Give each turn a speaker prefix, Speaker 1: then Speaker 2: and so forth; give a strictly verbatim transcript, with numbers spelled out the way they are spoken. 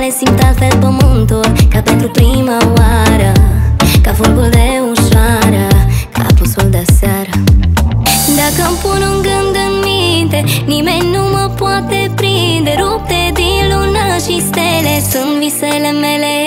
Speaker 1: tale simt altfel pământul, ca pentru prima oară, ca fulgul de ușoară, ca apusul de seară. Dacă îmi pun un gând în minte, nimeni nu mă poate prinde. Rupte din lună și stele sunt visele mele